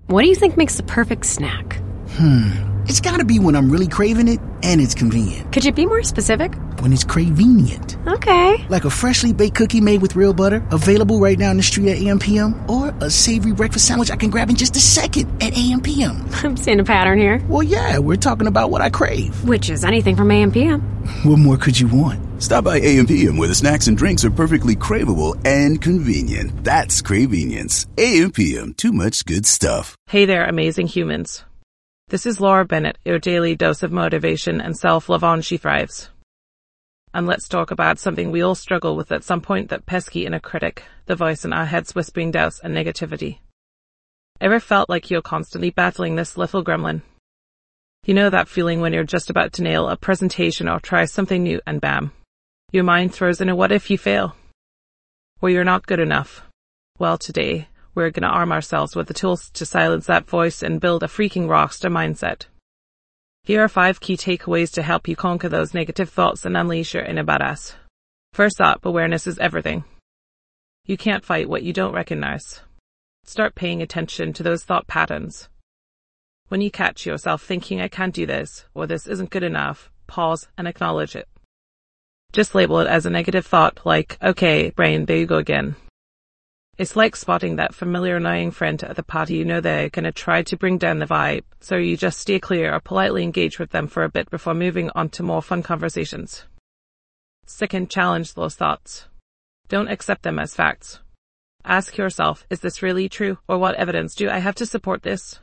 What do you think makes the perfect snack? It's gotta be when I'm really craving it and it's convenient. Could you be more specific? When it's cravenient. Okay. Like a freshly baked cookie made with real butter, available right now in the street at AM/PM, or a savory breakfast sandwich I can grab in just a second at AM/PM. I'm seeing a pattern here. Well, yeah, we're talking about what I crave. Which is anything from AM/PM. What more could you want? Stop by AM/PM where the snacks and drinks are perfectly craveable and convenient. That's Cravenience. AM/PM, too much good stuff. Hey there, amazing humans. This is Laura Bennett, your daily dose of motivation and self-love on She Thrives. And let's talk about something we all struggle with at some point, that pesky inner critic, the voice in our heads whispering doubts and negativity. Ever felt like you're constantly battling this little gremlin? You know that feeling when you're just about to nail a presentation or try something new and bam, your mind throws in a what if you fail? Or you're not good enough? Well, today, we're going to arm ourselves with the tools to silence that voice and build a freaking rockstar mindset. Here are 5 key takeaways to help you conquer those negative thoughts and unleash your inner badass. First up, awareness is everything. You can't fight what you don't recognize. Start paying attention to those thought patterns. When you catch yourself thinking, I can't do this, or this isn't good enough, pause and acknowledge it. Just label it as a negative thought, like, okay, brain, there you go again. It's like spotting that familiar annoying friend at the party. You know they're going to try to bring down the vibe, so you just stay clear or politely engage with them for a bit before moving on to more fun conversations. Second, challenge those thoughts. Don't accept them as facts. Ask yourself, is this really true, or what evidence do I have to support this?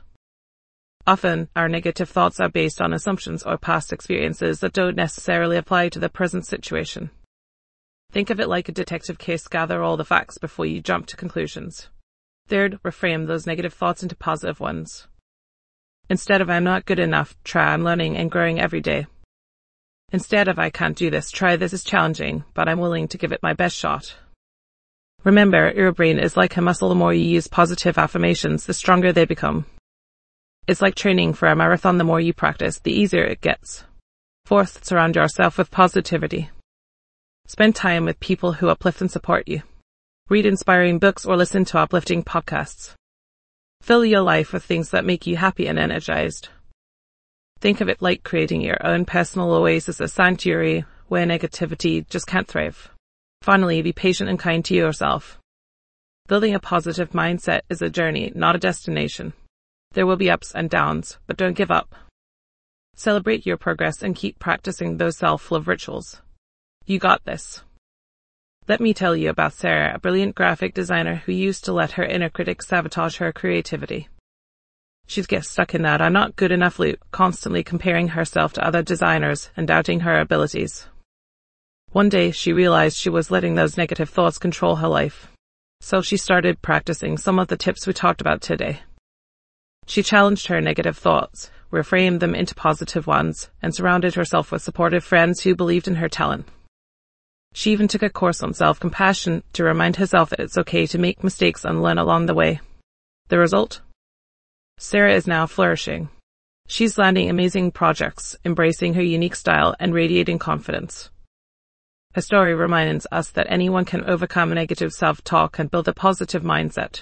Often, our negative thoughts are based on assumptions or past experiences that don't necessarily apply to the present situation. Think of it like a detective case. Gather all the facts before you jump to conclusions. Third, reframe those negative thoughts into positive ones. Instead of I'm not good enough, try I'm learning and growing every day. Instead of I can't do this, try this is challenging, but I'm willing to give it my best shot. Remember, your brain is like a muscle. The more you use positive affirmations, the stronger they become. It's like training for a marathon. The more you practice, the easier it gets. Fourth, surround yourself with positivity. Spend time with people who uplift and support you. Read inspiring books or listen to uplifting podcasts. Fill your life with things that make you happy and energized. Think of it like creating your own personal oasis, a sanctuary where negativity just can't thrive. Finally, be patient and kind to yourself. Building a positive mindset is a journey, not a destination. There will be ups and downs, but don't give up. Celebrate your progress and keep practicing those self-love rituals. You got this. Let me tell you about Sarah, a brilliant graphic designer who used to let her inner critic sabotage her creativity. She'd get stuck in that I'm not good enough loop, constantly comparing herself to other designers and doubting her abilities. One day, she realized she was letting those negative thoughts control her life. So she started practicing some of the tips we talked about today. She challenged her negative thoughts, reframed them into positive ones, and surrounded herself with supportive friends who believed in her talent. She even took a course on self-compassion to remind herself that it's okay to make mistakes and learn along the way. The result? Sarah is now flourishing. She's landing amazing projects, embracing her unique style and radiating confidence. Her story reminds us that anyone can overcome negative self-talk and build a positive mindset.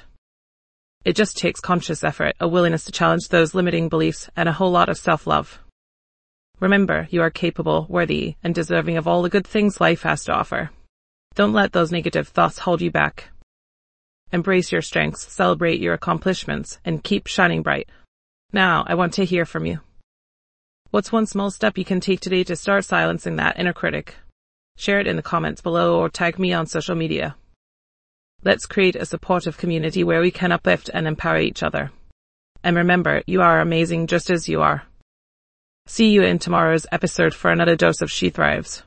It just takes conscious effort, a willingness to challenge those limiting beliefs, and a whole lot of self-love. Remember, you are capable, worthy, and deserving of all the good things life has to offer. Don't let those negative thoughts hold you back. Embrace your strengths, celebrate your accomplishments, and keep shining bright. Now, I want to hear from you. What's one small step you can take today to start silencing that inner critic? Share it in the comments below or tag me on social media. Let's create a supportive community where we can uplift and empower each other. And remember, you are amazing just as you are. See you in tomorrow's episode for another dose of She Thrives.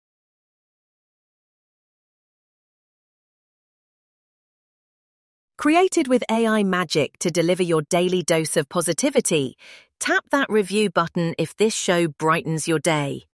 Created with AI magic to deliver your daily dose of positivity, tap that review button if this show brightens your day.